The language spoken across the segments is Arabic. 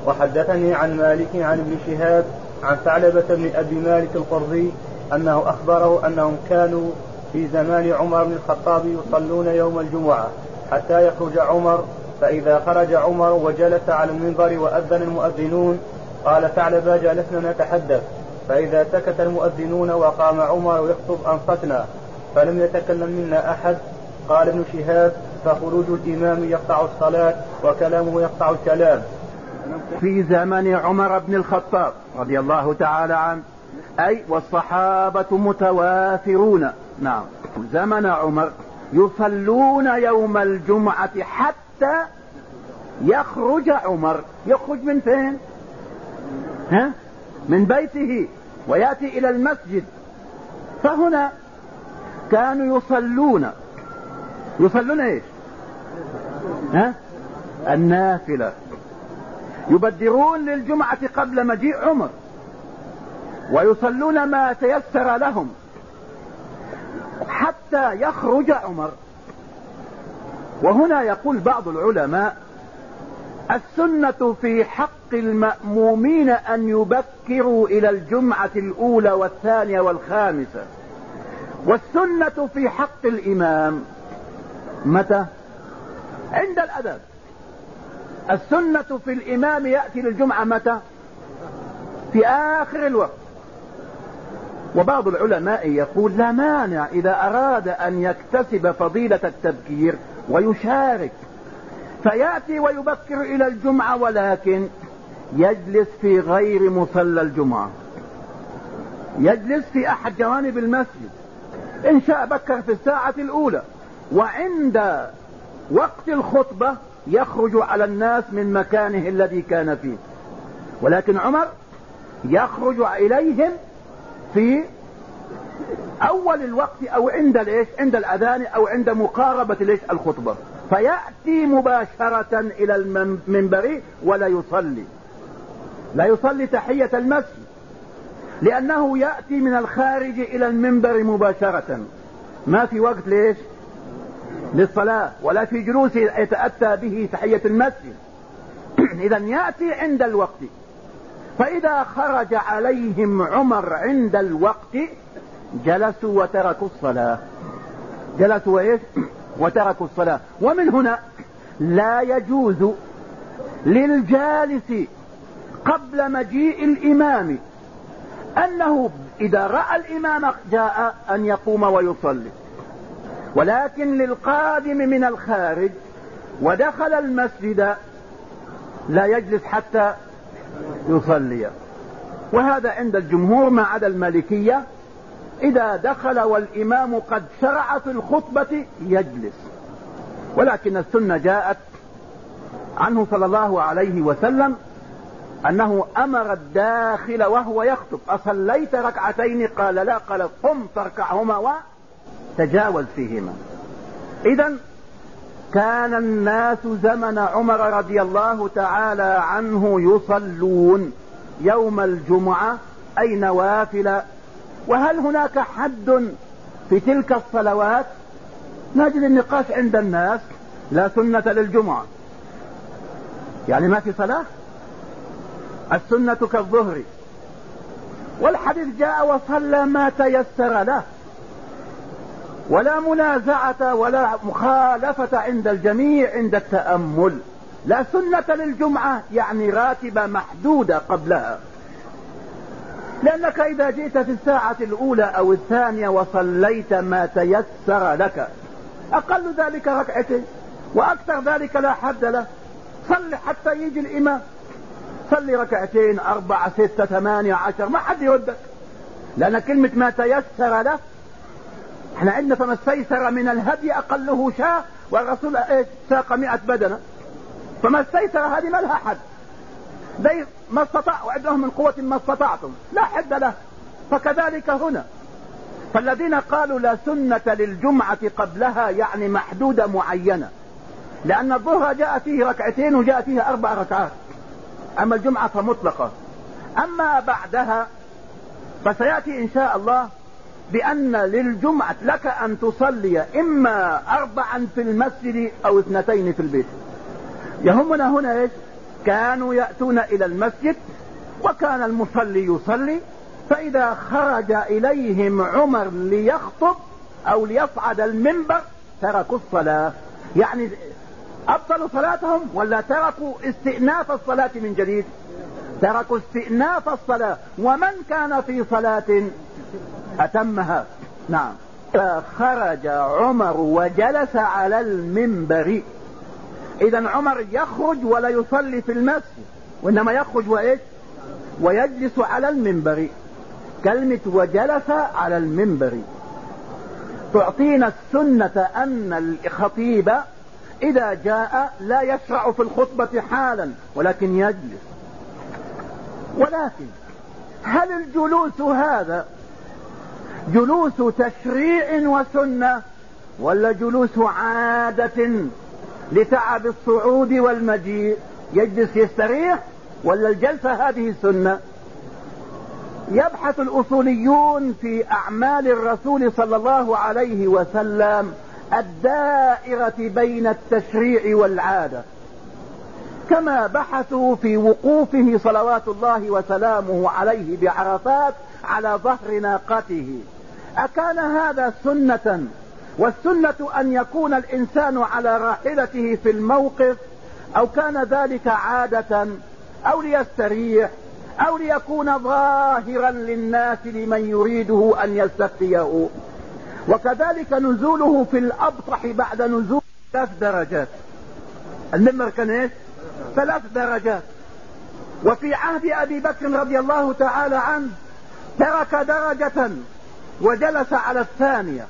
وحدثني عن مالك عن ابن شهاب عن ثعلبة بن أبي مالك القرظي أنه أخبره أنهم كانوا في زمان عمر بن الخطاب يصلون يوم الجمعة حتى يخرج عمر، فإذا خرج عمر وجلس على المنبر وأذن المؤذنون قال ثعلبة جلسنا نتحدث، فإذا سكت المؤذنون وقام عمر يخطب أنصتنا فلم يتكلم منا أحد. قال ابن شهاب فخروج الإمام يقطع الصلاة وكلامه يقطع الكلام. في زمن عمر بن الخطاب رضي الله تعالى عنه، أي والصحابة متوافرون. نعم، زمن عمر يصلون يوم الجمعة حتى يخرج عمر. يخرج من فين؟ من بيته ويأتي إلى المسجد. فهنا كانوا يصلون ايش؟ النافلة، يبدرون للجمعة قبل مجيء عمر ويصلون ما تيسر لهم حتى يخرج عمر. وهنا يقول بعض العلماء السنة في حق المأمومين أن يبكروا إلى الجمعة الأولى والثانية والخامسة، والسنة في حق الإمام متى؟ عند الأذان. السنة في الإمام يأتي للجمعة متى؟ في آخر الوقت. وبعض العلماء يقول لا مانع إذا أراد أن يكتسب فضيلة التبكير ويشارك فيأتي ويبكر إلى الجمعة، ولكن يجلس في غير مصلى الجمعة، يجلس في أحد جوانب المسجد. إن شاء بكر في الساعة الأولى، وعند وقت الخطبة يخرج على الناس من مكانه الذي كان فيه. ولكن عمر يخرج إليهم في أول الوقت أو عند الأذان أو عند مقاربة الخطبة، فيأتي مباشرة إلى المنبر ولا يصلي، لا يصلي تحية المسجد، لأنه يأتي من الخارج إلى المنبر مباشرة، ما في وقت للصلاة ولا في جلوس يتأتى به تحية المسجد. إذا يأتي عند الوقت. فإذا خرج عليهم عمر عند الوقت جلسوا وتركوا الصلاة، وتركوا الصلاة. ومن هنا لا يجوز للجالس قبل مجيء الإمام أنه إذا رأى الإمام جاء أن يقوم ويصلي، ولكن للقادم من الخارج ودخل المسجد لا يجلس حتى يصلي. وهذا عند الجمهور ما عدا المالكية، إذا دخل والإمام قد شرع في الخطبة يجلس. ولكن السنة جاءت عنه صلى الله عليه وسلم أنه أمر الداخل وهو يخطب أصليت ركعتين؟ قال لا. قال قم فاركعهما وتجاوز فيهما. إذن كان الناس زمن عمر رضي الله تعالى عنه يصلون يوم الجمعة أي نوافل. وهل هناك حد في تلك الصلوات؟ نجد النقاش عند الناس لا سنة للجمعة، يعني ما في صلاة. السنة كالظهر، والحديث جاء وصلى ما تيسر له، ولا منازعة ولا مخالفة عند الجميع عند التأمل. لا سنة للجمعة يعني راتبة محدودة قبلها، لأنك إذا جئت في الساعة الأولى أو الثانية وصليت ما تيسر لك، أقل ذلك ركعتين وأكثر ذلك لا حد له، صل حتى يجي الإمام، صلي ركعتين 4 6 8 10 ما حد يردك، لأن كلمة ما تيسر له احنا عندنا فما استيسر من الهدي أقله شاة، والرسول ساق 100 بدنة، فما استيسر هذه ما لها حد، زي ما استطاع وعندهم من قوة ما استطعتم لا حد له. فكذلك هنا، فالذين قالوا لا سنة للجمعة قبلها يعني محدودة معينة، لأن الظهر جاء فيه ركعتين وجاء فيه 4 ركعات، أما الجمعة فمطلقة. أما بعدها فسيأتي إن شاء الله بأن للجمعة لك أن تصلي إما 4 في المسجد أو 2 في البيت. يهمنا هنا كانوا يأتون إلى المسجد وكان المصلي يصلي، فإذا خرج إليهم عمر ليخطب أو ليصعد المنبر تركوا الصلاة. يعني أبطلوا صلاتهم ولا تركوا استئناف الصلاة من جديد؟ تركوا استئناف الصلاة، ومن كان في صلاة أتمها. نعم. فخرج عمر وجلس على المنبر. إذا عمر يخرج ولا يصلي في المسجد، وإنما يخرج وإيش؟ ويجلس على المنبر. كلمة وجلس على المنبر تعطينا السنة أن الخطيب إذا جاء لا يشرع في الخطبة حالا ولكن يجلس. ولكن هل الجلوس هذا جلوس تشريع وسنة ولا جلوس عادة لتعب الصعود والمجيء؟ يجلس يستريح ولا الجلسة هذه سنة؟ يبحث الأصوليون في أعمال الرسول صلى الله عليه وسلم الدائرة بين التشريع والعادة، كما بحثوا في وقوفه صلوات الله وسلامه عليه بعرفات على ظهر ناقته. أكان هذا سنة؟ والسنة أن يكون الإنسان على راحلته في الموقف، أو كان ذلك عادة أو ليستريح أو ليكون ظاهرا للناس لمن يريده أن يستفتيه. وكذلك نزوله في الأبطح بعد نزول 3 درجات. المنبر كان ايش؟ 3 درجات. وفي عهد أبي بكر رضي الله تعالى عنه ترك درجة وجلس على الثانية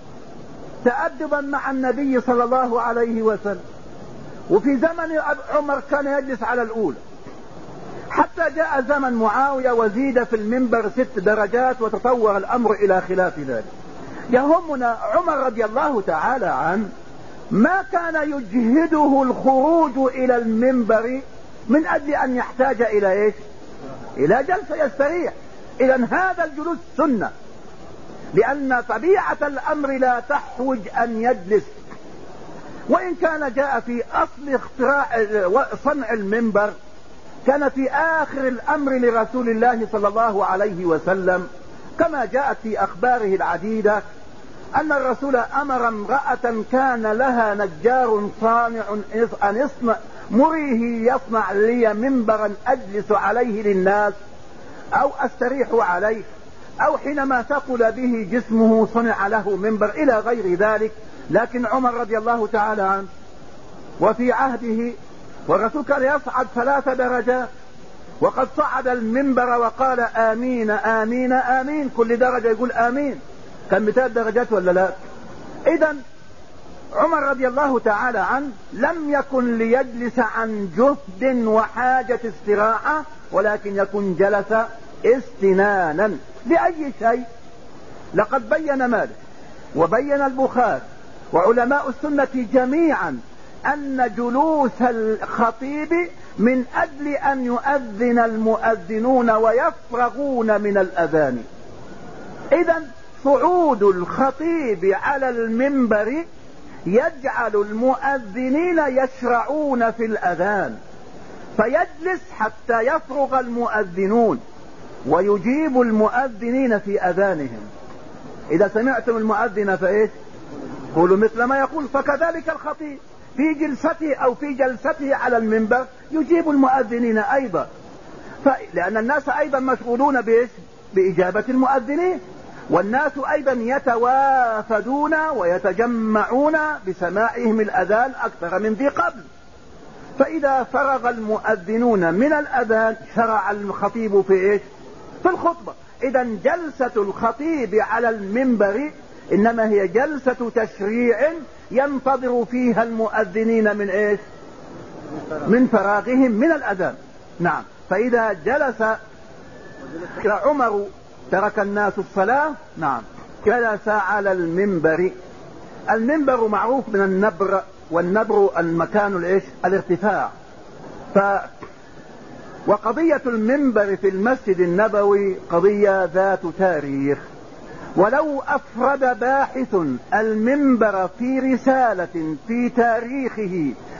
تأدبا مع النبي صلى الله عليه وسلم. وفي زمن عمر كان يجلس على الأولى، حتى جاء زمن معاوية وزيد في المنبر 6 درجات وتطور الأمر إلى خلاف ذلك. يهمنا عمر رضي الله تعالى عنه ما كان يجهده الخروج إلى المنبر من أجل أن يحتاج إلى إيش؟ إلى جلسة يستريح. إذن هذا الجلوس سنة، لأن طبيعة الأمر لا تحوج أن يجلس. وإن كان جاء في أصل اختراع صنع المنبر كان في آخر الأمر لرسول الله صلى الله عليه وسلم، كما جاءت في أخباره العديدة أن الرسول أمر امرأة كان لها نجار صانع أن يصنع مريه يصنع لي منبرا أجلس عليه للناس أو أستريح عليه، أو حينما ثقل به جسمه صنع له منبر إلى غير ذلك. لكن عمر رضي الله تعالى عنه وفي عهده والرسول كان يصعد 3 درجات، وقد صعد المنبر وقال آمين آمين آمين، كل درجة يقول آمين. كان 200 درجات ولا لا؟ إذن عمر رضي الله تعالى عنه لم يكن ليجلس عن جهد وحاجة استراحة، ولكن يكون جلس استنانا لأي شيء. لقد بين مالك وبين البخاري وعلماء السنة جميعا أن جلوس الخطيب من أجل أن يؤذن المؤذنون ويفرغون من الأذان. إذن صعود الخطيب على المنبر يجعل المؤذنين يشرعون في الأذان، فيجلس حتى يفرغ المؤذنون ويجيب المؤذنين في أذانهم. إذا سمعتم المؤذن فإيش؟ قولوا مثل ما يقول. فكذلك الخطيب في جلسته أو في جلسته على المنبر يجيب المؤذنين أيضا، لأن الناس أيضا مشغولون بإجابة المؤذنين، والناس أيضا يتوافدون ويتجمعون بسماعهم الأذان أكثر من ذي قبل. فإذا فرغ المؤذنون من الأذان شرع الخطيب في إيش؟ في الخطبة. إذا جلسة الخطيب على المنبر إنما هي جلسة تشريع ينتظر فيها المؤذنين من إيش؟ من فراغهم من الأذان. نعم. فإذا جلس عمر ترك الناس الصلاة. نعم. جلس على المنبر. المنبر معروف من النبر، والنبر المكان الإيش؟ الارتفاع. وقضية المنبر في المسجد النبوي قضية ذات تاريخ. ولو أفرد باحث المنبر في رسالة في تاريخه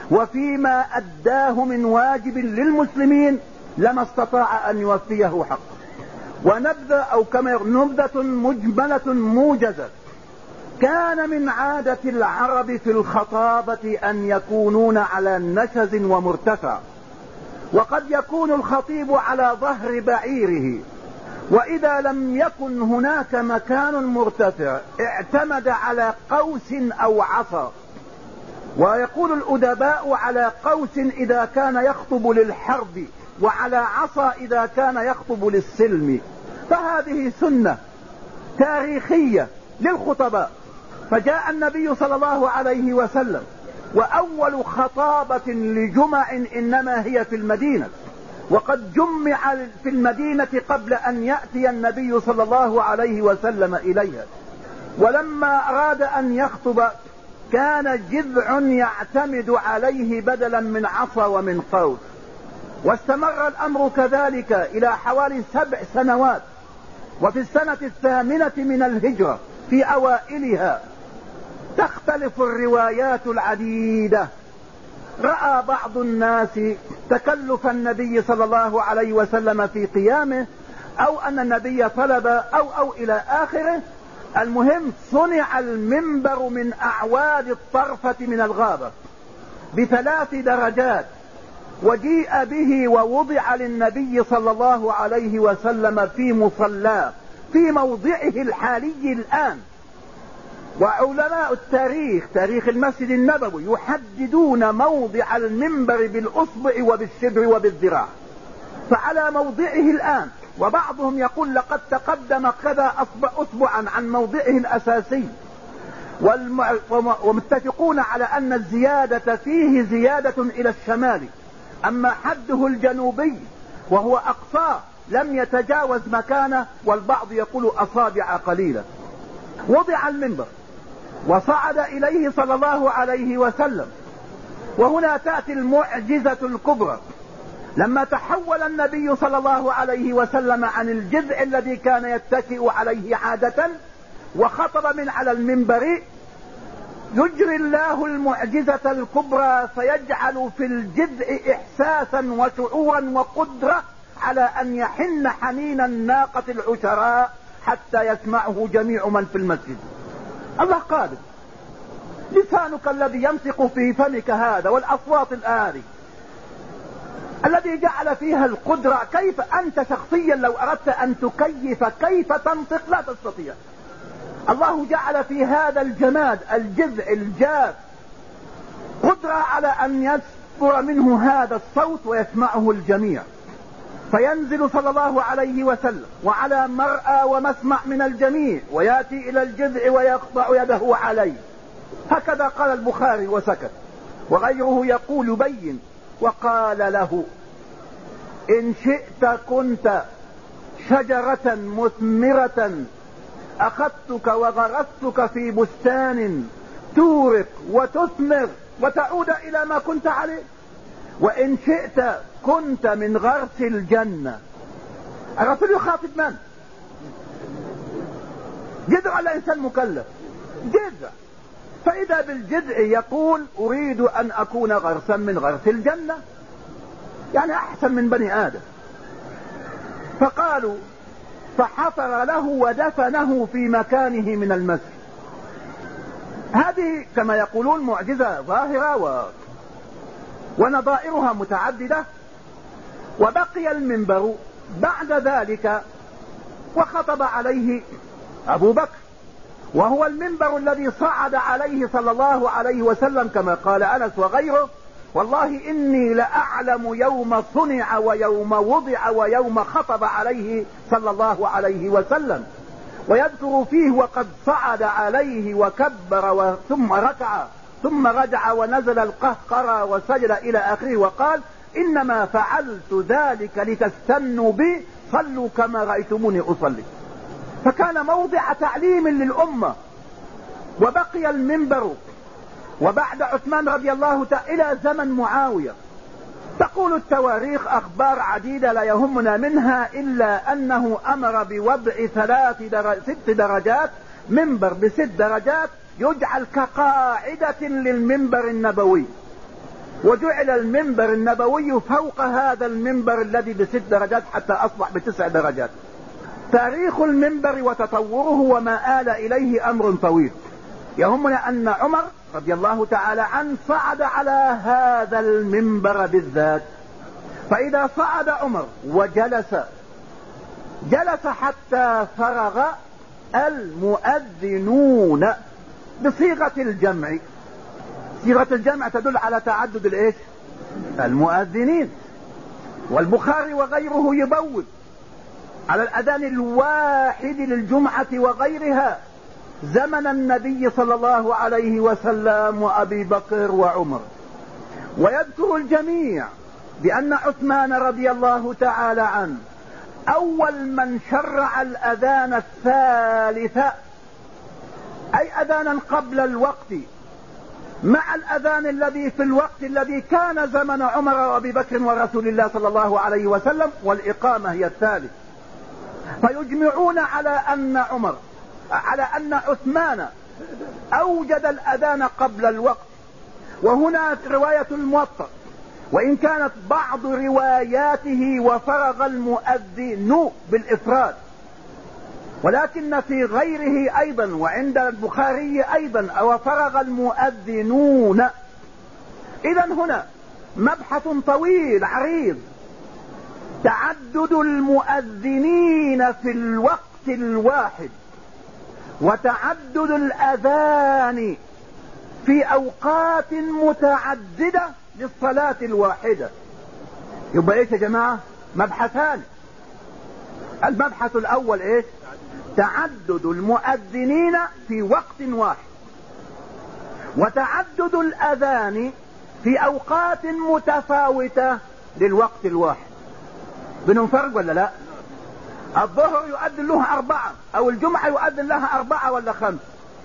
وفيما أداه من واجب للمسلمين لما استطاع أن يوفيه حقه. ونبذة أو كما نبذة مجملة موجزة: كان من عادة العرب في الخطابة أن يكونون على نشز ومرتفع، وقد يكون الخطيب على ظهر بعيره، وإذا لم يكن هناك مكان مرتفع اعتمد على قوس أو عصا. ويقول الأدباء: على قوس إذا كان يخطب للحرب، وعلى عصا إذا كان يخطب للسلم. فهذه سنة تاريخية للخطباء. فجاء النبي صلى الله عليه وسلم، وأول خطابة لجمع إنما هي في المدينة، وقد جمع في المدينة قبل أن يأتي النبي صلى الله عليه وسلم إليها. ولما أراد أن يخطب كان جذع يعتمد عليه بدلا من عصا ومن قوس. واستمر الأمر كذلك إلى حوالي 7 سنوات. وفي السنة 8 من الهجرة في أوائلها تختلف الروايات العديدة. رأى بعض الناس تكلف النبي صلى الله عليه وسلم في قيامه، أو أن النبي طلب أو إلى آخره. المهم صنع المنبر من أعواد الطرفة من الغابة ب3 درجات، وجيء به ووضع للنبي صلى الله عليه وسلم في مصلاه في موضعه الحالي الآن. وعلماء التاريخ، تاريخ المسجد النبوي، يحددون موضع المنبر بالأصبع وبالشبر وبالذراع، فعلى موضعه الآن. وبعضهم يقول لقد تقدم كذا أصبعا عن موضعه الأساسي. ومتفقون على أن الزيادة فيه زيادة إلى الشمال، أما حده الجنوبي وهو أقصاه لم يتجاوز مكانه، والبعض يقول أصابع قليلة. وضع المنبر وصعد إليه صلى الله عليه وسلم. وهنا تأتي المعجزة الكبرى: لما تحول النبي صلى الله عليه وسلم عن الجذع الذي كان يتكئ عليه عادة وخطب من على المنبر، يجري الله المعجزة الكبرى فيجعل في الجذع إحساسا وشعورا وقدرة على أن يحن حنين الناقة العشراء حتى يسمعه جميع من في المسجد. الله قادر. لسانك الذي ينطق في فمك هذا والأصوات الآلي الذي جعل فيها القدرة، كيف أنت شخصيا لو أردت أن تكيف كيف تنطق لا تستطيع. الله جعل في هذا الجماد الجذع الجاف قدرة على أن يصدر منه هذا الصوت ويسمعه الجميع. فينزل صلى الله عليه وسلم وعلى مرأى ومسمع من الجميع، ويأتي إلى الجذع ويقطع يده عليه. هكذا قال البخاري وسكت. وغيره يقول يبين: وقال له: إن شئت كنت شجرة مثمرة أخذتك وغرستك في بستان تورق وتثمر وتعود إلى ما كنت عليه، وإن شئت كنت من غرس الجنة. الرسول يخاطب من؟ جذع الإنسان مكلف، جذع. فإذا بالجذع يقول: أريد أن أكون غرسا من غرس الجنة، يعني أحسن من بني آدم. فقالوا فحفر له ودفنه في مكانه من المسجد. هذه كما يقولون معجزة ظاهرة ونظائرها متعددة. وبقي المنبر بعد ذلك وخطب عليه أبو بكر، وهو المنبر الذي صعد عليه صلى الله عليه وسلم كما قال أنس وغيره: والله إني لأعلم يوم صنع ويوم وضع ويوم خطب عليه صلى الله عليه وسلم. ويذكر فيه: وقد صعد عليه وكبر ثم ركع ثم رجع ونزل القهقرى وسجد إلى آخره، وقال: إنما فعلت ذلك لتستنوا بي، صلوا كما رأيتموني أصلي. فكان موضع تعليم للأمة. وبقي المنبر وبعد عثمان رضي الله تعالى إلى زمن معاوية. تقول التواريخ أخبار عديدة لا يهمنا منها إلا أنه أمر بوضع 6 درجات، منبر ب6 درجات يجعل كقاعدة للمنبر النبوي. وجعل المنبر النبوي فوق هذا المنبر الذي ب6 درجات حتى أصبح ب9 درجات. تاريخ المنبر وتطوره وما آل إليه أمر طويل. يهمنا أن عمر رضي الله تعالى عنه صعد على هذا المنبر بالذات. فإذا صعد عمر وجلس حتى فرغ المؤذنون بصيغة الجمع. صيغة الجمع تدل على تعدد الايش؟ المؤذنين. والبخاري وغيره يبوب على الأذان الواحد للجمعة وغيرها زمن النبي صلى الله عليه وسلم وأبي بكر وعمر. ويذكر الجميع بأن عثمان رضي الله تعالى عنه أول من شرع الأذان الثالث، أي أذانا قبل الوقت مع الأذان الذي في الوقت الذي كان زمن عمر وأبي بكر ورسول الله صلى الله عليه وسلم، والإقامة هي الثالث. فيجمعون على أن عثمان أوجد الأذان قبل الوقت. وهنا رواية الموطأ، وإن كانت بعض رواياته وفرغ المؤذن بالإفراد، ولكن في غيره أيضا وعند البخاري أيضا وفرغ المؤذنون. إذن هنا مبحث طويل عريض. تعدد المؤذنين في الوقت الواحد وتعدد الأذان في أوقات متعددة للصلاة الواحدة. يبقى ايش يا جماعة؟ مبحثان. المبحث الأول ايش؟ تعدد المؤذنين في وقت واحد، وتعدد الأذان في أوقات متفاوتة للوقت الواحد. بينهم فرق ولا لا؟ الظهر يؤذن لها 4، أو الجمعة يؤذن لها 4 ولا 5.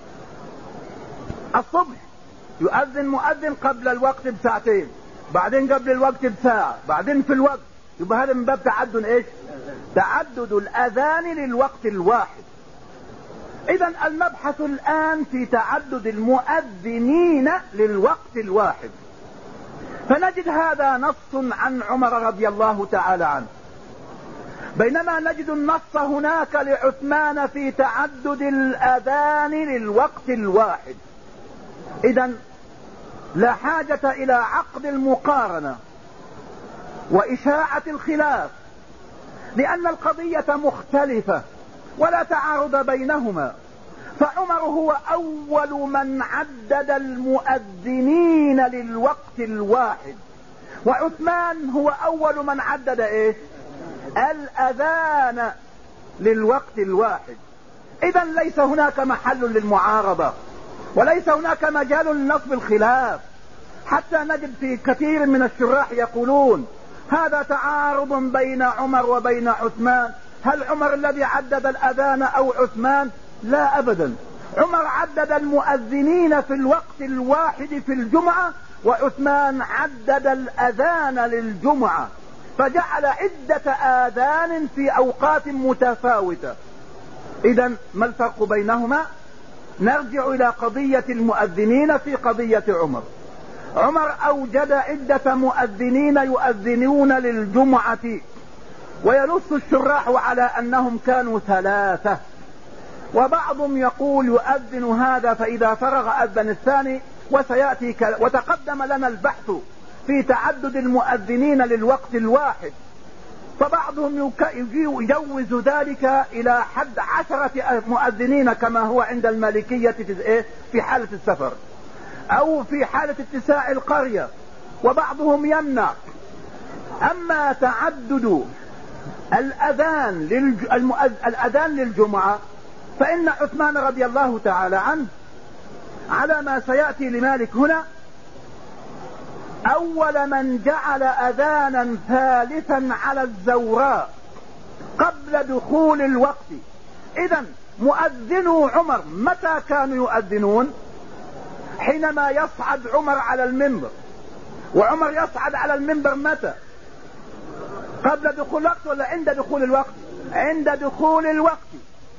الصبح يؤذن مؤذن قبل الوقت ب2 بعدين قبل الوقت ب1 بعدين في الوقت. يبقى هذا من باب تعدد ايش؟ تعدد الأذان للوقت الواحد. إذن المبحث الآن في تعدد المؤذنين للوقت الواحد. فنجد هذا نص عن عمر رضي الله تعالى عنه، بينما نجد النص هناك لعثمان في تعدد الأذان للوقت الواحد. إذن لا حاجة إلى عقد المقارنة وإشاعة الخلاف، لأن القضية مختلفة ولا تعارض بينهما. فعمر هو أول من عدد المؤذنين للوقت الواحد، وعثمان هو أول من عدد إيه؟ الأذان للوقت الواحد. إذن ليس هناك محل للمعارضة وليس هناك مجال لنصب الخلاف، حتى نجد في كثير من الشراح يقولون هذا تعارض بين عمر وبين عثمان. هل عمر الذي عدد الأذان أو عثمان؟ لا أبدا. عمر عدد المؤذنين في الوقت الواحد في الجمعة، وعثمان عدد الأذان للجمعة، فجعل عدة آذان في أوقات متفاوتة. إذن ما الفرق بينهما؟ نرجع إلى قضية المؤذنين في قضية عمر. عمر أوجد عدة مؤذنين يؤذنون للجمعة، وينص الشراح على أنهم كانوا 3، وبعضهم يقول يؤذن هذا فإذا فرغ أذن الثاني، وسيأتي وتقدم لنا البحث في تعدد المؤذنين للوقت الواحد. فبعضهم يجوز ذلك إلى حد 10 مؤذنين كما هو عند المالكية في حالة السفر أو في حالة اتساع القرية، وبعضهم يمنع. أما تعدد الأذان للجمعة فإن عثمان رضي الله تعالى عنه على ما سيأتي لمالك هنا أول من جعل أذانا ثالثا على الزوراء قبل دخول الوقت. إذن مؤذنو عمر متى كانوا يؤذنون؟ حينما يصعد عمر على المنبر. وعمر يصعد على المنبر متى؟ قبل دخول الوقت ولا عند دخول الوقت؟ عند دخول الوقت.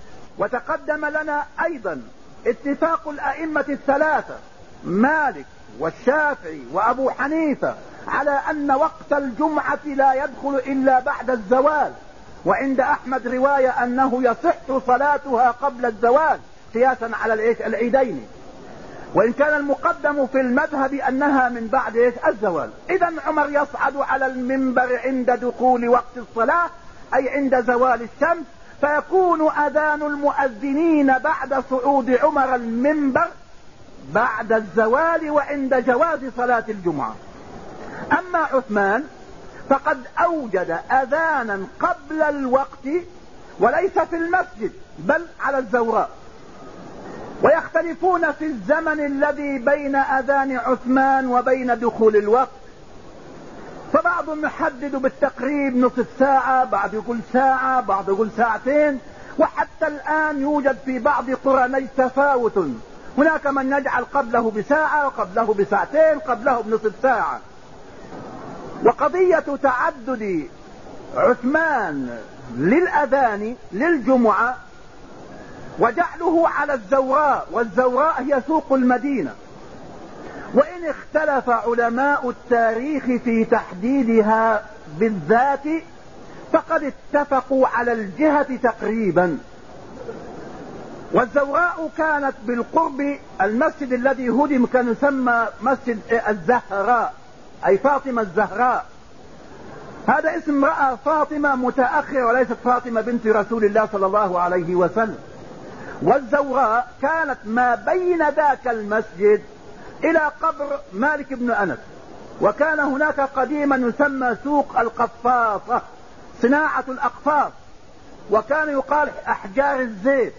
وتقدم لنا أيضا اتفاق الأئمة 3 مالك والشافعي وأبو حنيفة على أن وقت الجمعة لا يدخل إلا بعد الزوال، وعند أحمد رواية أنه يصح صلاتها قبل الزوال قياسا على العيدين، وإن كان المقدم في المذهب أنها من بعد الزوال. إذا عمر يصعد على المنبر عند دخول وقت الصلاة أي عند زوال الشمس، فيكون أذان المؤذنين بعد صعود عمر المنبر بعد الزوال وعند جواز صلاة الجمعة. أما عثمان فقد أوجد أذانا قبل الوقت وليس في المسجد بل على الزوراء، ويختلفون في الزمن الذي بين أذان عثمان وبين دخول الوقت، فبعضهم يحدد بالتقريب نصف ساعة، بعض يقول ساعة، بعض يقول ساعتين، وحتى الآن يوجد في بعض قرى نجد تفاوت، هناك من يجعل قبله بساعة وقبله بساعتين قبله بنصف ساعة. وقضية تعدد عثمان للأذان للجمعة وجعله على الزوراء، والزوراء هي سوق المدينة، وإن اختلف علماء التاريخ في تحديدها بالذات فقد اتفقوا على الجهة تقريبا. والزوراء كانت بالقرب المسجد الذي هدم كان يسمى مسجد الزهراء أي فاطمة الزهراء، هذا اسم امرأة فاطمة متأخرة وليست فاطمة بنت رسول الله صلى الله عليه وسلم. والزوراء كانت ما بين ذاك المسجد إلى قبر مالك بن أنس، وكان هناك قديما يسمى سوق القفاصة صناعة الأقفاص، وكان يقال أحجار الزيت،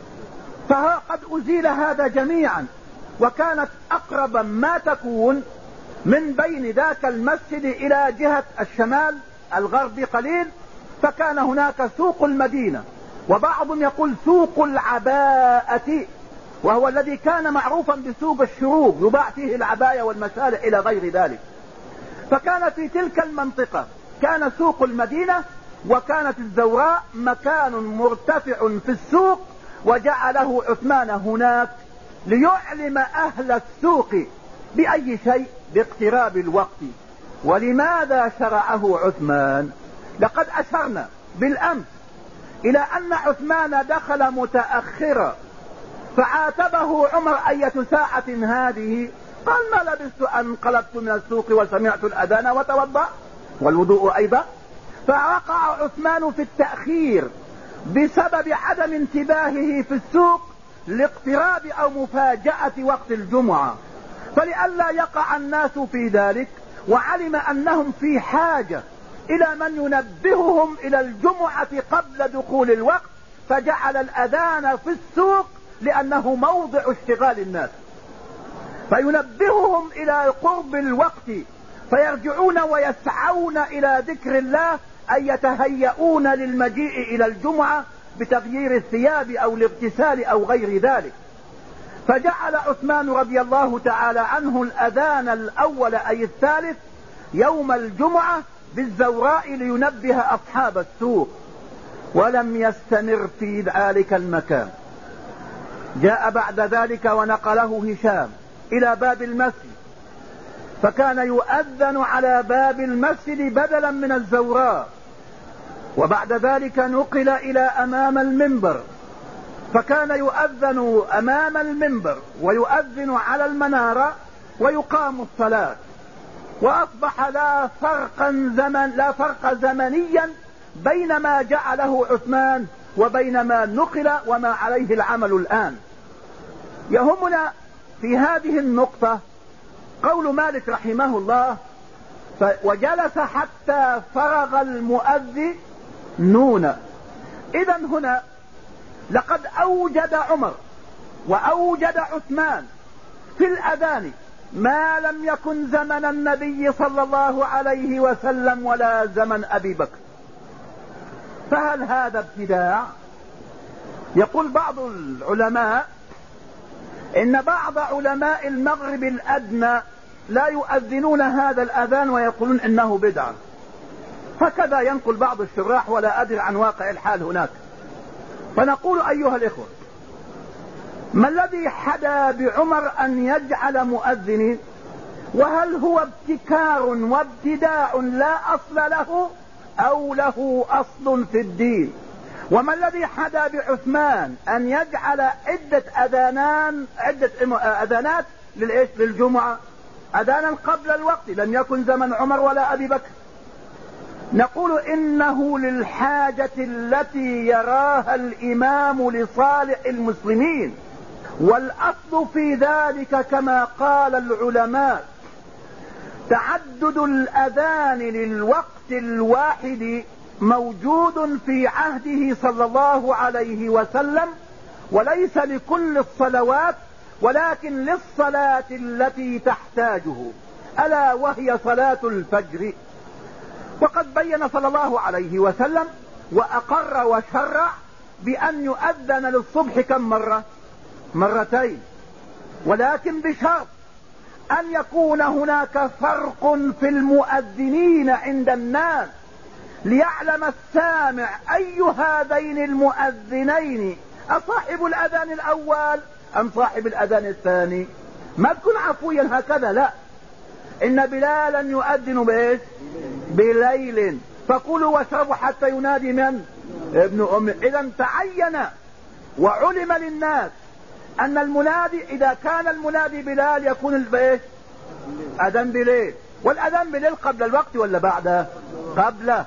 فقد أزيل هذا جميعا، وكانت أقرب ما تكون من بين ذاك المسجد إلى جهة الشمال الغربي قليل، فكان هناك سوق المدينة، وبعضهم يقول سوق العباءة، وهو الذي كان معروفا بسوق الشروق يباع فيه العباية والمشالح إلى غير ذلك. فكان في تلك المنطقة كان سوق المدينة، وكانت الزوراء مكان مرتفع في السوق، وجعله عثمان هناك ليعلم أهل السوق بأي شيء باقتراب الوقت. ولماذا شرعه عثمان؟ لقد أشرنا بالأمس إلى أن عثمان دخل متأخرا، فعاتبه عمر أية ساعة هذه؟ قال ما لبثت أن انقلبت من السوق وسمعت الأذان وتوضأ والوضوء أيضا. فوقع عثمان في التأخير بسبب عدم انتباهه في السوق لاقتراب أو مفاجأة وقت الجمعة، فلئلا يقع الناس في ذلك، وعلم أنهم في حاجة إلى من ينبههم إلى الجمعة قبل دخول الوقت، فجعل الأذان في السوق لأنه موضع اشتغال الناس، فينبههم إلى قرب الوقت فيرجعون ويسعون إلى ذكر الله، أن يتهيئون للمجيء إلى الجمعة بتغيير الثياب أو الاغتسال أو غير ذلك. فجعل عثمان رضي الله تعالى عنه الأذان الأول أي الثالث يوم الجمعة بالزوراء لينبه أصحاب السوق. ولم يستمر في ذلك المكان، جاء بعد ذلك ونقله هشام إلى باب المسجد، فكان يؤذن على باب المسجد بدلا من الزوراء، وبعد ذلك نقل إلى أمام المنبر، فكان يؤذن أمام المنبر ويؤذن على المنارة ويقام الصلاة، وأصبح لا فرق زمنيا بين ما جعله عثمان وبين ما نقل وما عليه العمل الآن. يهمنا في هذه النقطة قول مالك رحمه الله: وجلس حتى فرغ المؤذنون. إذا هنا لقد أوجد عمر وأوجد عثمان في الأذان ما لم يكن زمن النبي صلى الله عليه وسلم ولا زمن أبي بكر. فهل هذا ابتداع؟ يقول بعض العلماء إن بعض علماء المغرب الأدنى لا يؤذنون هذا الأذان ويقولون إنه بدعة، هكذا ينقل بعض الشراح ولا أدري عن واقع الحال هناك. فنقول أيها الإخوة، ما الذي حدا بعمر أن يجعل مؤذنين وهل هو ابتكار وابتداع لا أصل له أو له أصل في الدين؟ وما الذي حدا بعثمان أن يجعل عدة أذانات للجمعة؟ أذانا قبل الوقت، لم يكن زمن عمر ولا أبي بكر. نقول إنه للحاجة التي يراها الإمام لصالح المسلمين، والأصل في ذلك كما قال العلماء تعدد الأذان للوقت الواحد موجود في عهده صلى الله عليه وسلم، وليس لكل الصلوات ولكن للصلاة التي تحتاجه، ألا وهي صلاة الفجر. وقد بين صلى الله عليه وسلم وأقر وشرع بأن يؤذن للصبح كم مرة؟ مرتين، ولكن بشرط أن يكون هناك فرق في المؤذنين عند الناس، ليعلم السامع أي هذين المؤذنين أصاحب الأذان الأول أم صاحب الأذان الثاني. ما تكون عفويا هكذا، لا، إن بلالا يؤذن بإيش؟ بليل، فكلوا واشربوا حتى ينادي من؟ ابن أم. إذا تعين وعلم للناس أن المنادي إذا كان المنادي بلال يكون بإيش؟ أذان بليل. والأذان بليل قبل الوقت ولا بعده؟ قبله.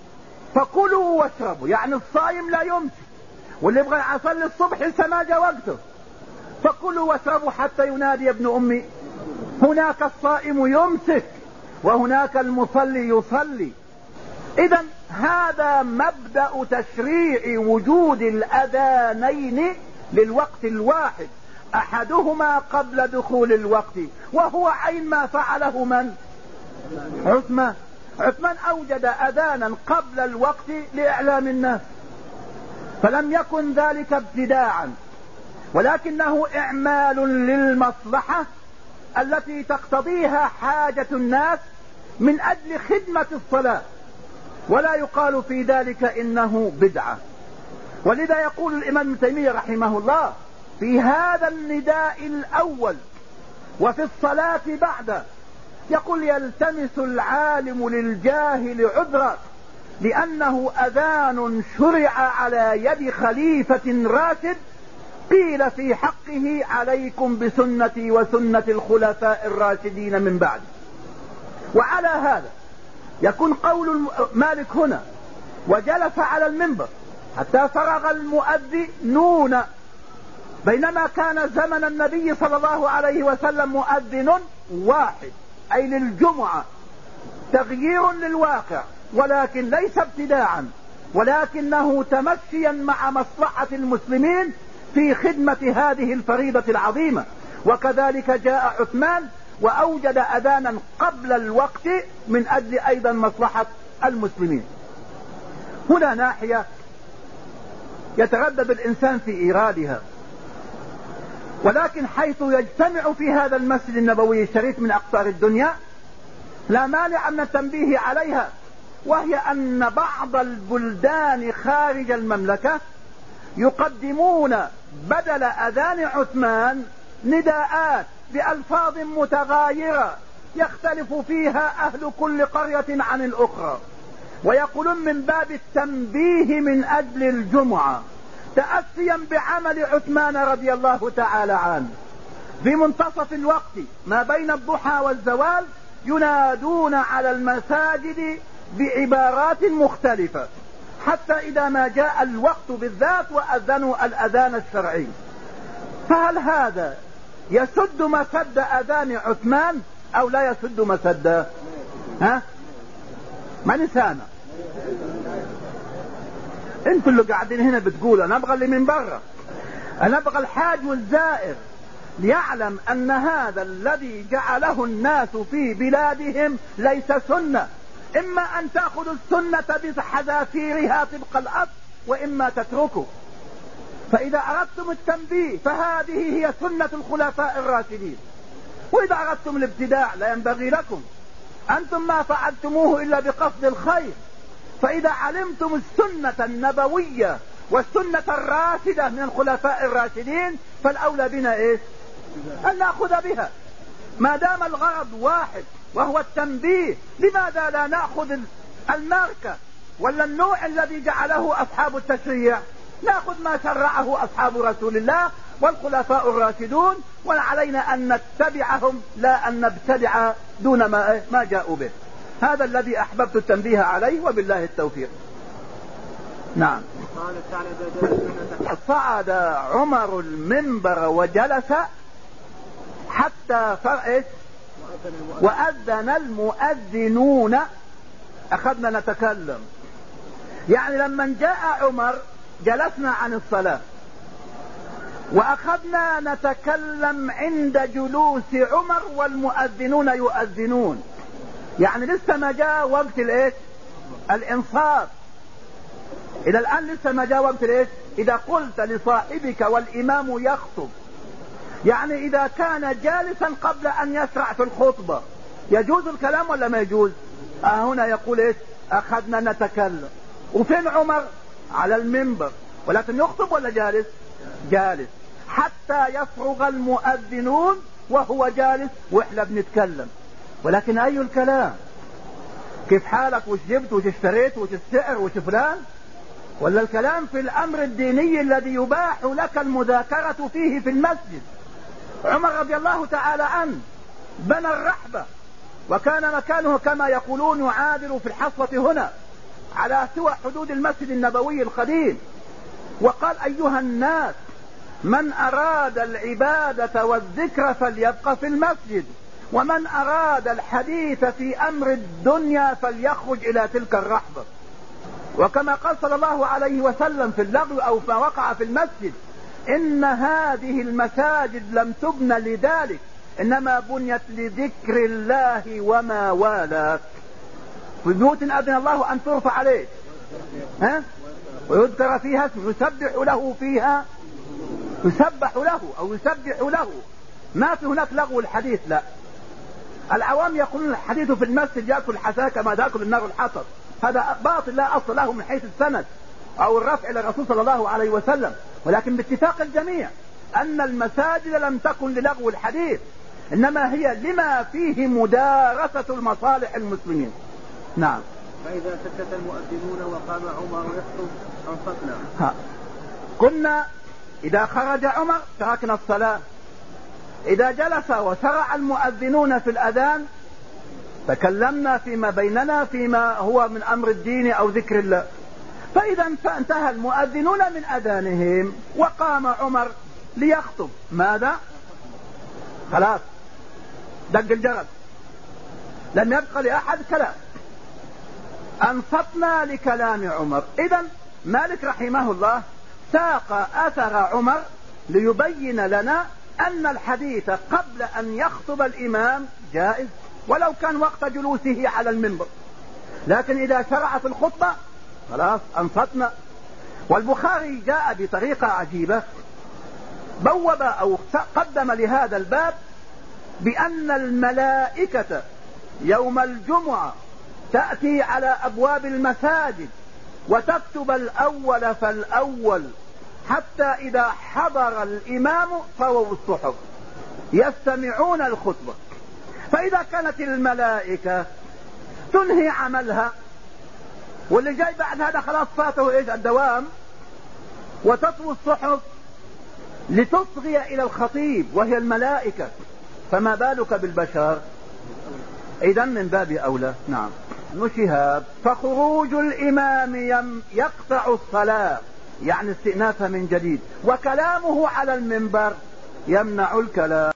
فكلوا واشربوا، يعني الصائم لا يمسك، واللي يبغى يصلي الصبح لسه ما جاء وقته. فكلوا واشربوا حتى ينادي ابن أمي. هناك الصائم يمسك وهناك المصلي يصلي. إذا هذا مبدأ تشريع وجود الأذانين للوقت الواحد، أحدهما قبل دخول الوقت، وهو عين ما فعله من؟ عثمان. عثمان أوجد أذانا قبل الوقت لإعلام الناس، فلم يكن ذلك ابتداعا، ولكنه إعمال للمصلحة التي تقتضيها حاجة الناس من أجل خدمة الصلاة، ولا يقال في ذلك إنه بدعة. ولذا يقول الإمام ابن تيمية رحمه الله في هذا النداء الأول وفي الصلاة بعده، يقول: يلتمس العالم للجاهل عذرا، لأنه أذان شرع على يد خليفة راشد، قيل في حقه: عليكم بسنتي وسنة الخلفاء الراشدين من بعد. وعلى هذا يكون قول مالك هنا: وجلس على المنبر حتى فرغ المؤذنون، بينما كان زمن النبي صلى الله عليه وسلم مؤذن واحد، أي للجمعة، تغيير للواقع، ولكن ليس ابتداعا، ولكنه تمشيا مع مصلحة المسلمين في خدمة هذه الفريضة العظيمة. وكذلك جاء عثمان وأوجد أذانا قبل الوقت من أجل أيضا مصلحة المسلمين. هنا ناحية يتردد الإنسان في إيرادها، ولكن حيث يجتمع في هذا المسجد النبوي الشريف من أقطار الدنيا لا مانع من التنبيه عليها، وهي أن بعض البلدان خارج المملكة يقدمون بدل أذان عثمان نداءات بألفاظ متغايرة يختلف فيها أهل كل قرية عن الأخرى، ويقولون من باب التنبيه من أجل الجمعة، تأسيا بعمل عثمان رضي الله تعالى عنه. في منتصف الوقت ما بين الضحى والزوال ينادون على المساجد بعبارات مختلفة، حتى إذا ما جاء الوقت بالذات وأذنوا الأذان الشرعي. فهل هذا يسد مسد أذان عثمان أو لا يسد مسد؟ من سامع؟ انتوا اللي قاعدين هنا بتقولوا. انا ابغى اللي من برا، انا ابغى الحاج والزائر ليعلم ان هذا الذي جعله الناس في بلادهم ليس سنة. اما ان تأخذوا السنة بحذافيرها طبق الاصل، واما تتركوا. فاذا اردتم التنبيه فهذه هي سنة الخلفاء الراشدين، واذا اردتم الابتداع لا ينبغي لكم، انتم ما فعلتموه الا بقصد الخير. فاذا علمتم السنة النبوية والسنة الراشدة من الخلفاء الراشدين فالاولى بنا ايش؟ ان ناخذ بها. ما دام الغرض واحد وهو التنبيه، لماذا لا نأخذ الماركة ولا النوع الذي جعله أصحاب التشريع؟ نأخذ ما شرعه أصحاب رسول الله والخلفاء الراشدون، وعلينا أن نتبعهم لا أن نبتدع دون ما جاءوا به. هذا الذي أحببت التنبيه عليه، وبالله التوفيق. نعم. صعد عمر المنبر وجلس حتى وأذن المؤذنون. أخذنا نتكلم، يعني لما جاء عمر جلسنا عن الصلاة وأخذنا نتكلم عند جلوس عمر والمؤذنون يؤذنون، يعني لسه ما جاء وقت الإنصات. إلى الآن لسه ما جاء وقت إذا قلت لصاحبك والإمام يخطب، يعني إذا كان جالسا قبل أن يشرع في الخطبة يجوز الكلام ولا ما يجوز؟ هنا يقول أخذنا نتكلم. وفين عمر؟ على المنبر، ولكن يخطب ولا جالس؟ جالس حتى يفرغ المؤذنون وهو جالس وإحنا بنتكلم. ولكن أي الكلام؟ كيف حالك، وش جبت، وش اشتريت، وش السعر، وش فلان؟ ولا الكلام في الأمر الديني الذي يباح لك المذاكرة فيه في المسجد. عمر رضي الله تعالى عنه بنى الرحبة، وكان مكانه كما يقولون يعادل في الحصوة هنا على سوى حدود المسجد النبوي القديم، وقال أيها الناس من أراد العبادة والذكر فليبقى في المسجد، ومن أراد الحديث في أمر الدنيا فليخرج إلى تلك الرحبة. وكما قال صلى الله عليه وسلم في اللغو أو ما وقع في المسجد: إن هذه المساجد لم تبن لذلك، إنما بنيت لذكر الله وما والاه. في بيوت أذن الله أن ترفع عليه ويذكر فيها اسمه، يسبح له فيها، يسبح له أو يسبح له. ما في هناك لغو الحديث، لا. العوام يقولون الحديث في المسجد يأكل حساء كما تأكل النار الحطب، هذا باطل لا أصل له من حيث السند أو الرفع إلى الرسول صلى الله عليه وسلم. ولكن باتفاق الجميع أن المساجد لم تكن للغو الحديث، إنما هي لما فيه مدارسة المصالح المسلمين. نعم. فإذا سكت المؤذنون وقام عمر يخطب أنصتنا. قلنا إذا خرج عمر تركنا الصلاة، إذا جلس وشرع المؤذنون في الأذان تكلمنا فيما بيننا فيما هو من أمر الدين أو ذكر الله. فإذا انتهى المؤذنون من أذانهم وقام عمر ليخطب، ماذا؟ خلاص دق الجرس، لم يبقى لأحد كلام، أنصتنا لكلام عمر. إذا مالك رحمه الله ساق أثر عمر ليبين لنا أن الحديث قبل أن يخطب الإمام جائز ولو كان وقت جلوسه على المنبر، لكن إذا شرع في الخطبة خلاص أنصتنا. والبخاري جاء بطريقة عجيبة، بوب أو قدم لهذا الباب بأن الملائكة يوم الجمعة تأتي على أبواب المساجد وتكتب الأول فالأول، حتى إذا حضر الإمام طووا الصحف يستمعون الخطبة. فإذا كانت الملائكة تنهي عملها واللي جاي بعد هذا خلاص فاته الدوام وتطوي الصحف لتصغي إلى الخطيب وهي الملائكة، فما بالك بالبشر؟ إذا من باب أولى. نعم. شهاب: فخروج الإمام يقطع الصلاة، يعني استئنافها من جديد، وكلامه على المنبر يمنع الكلام.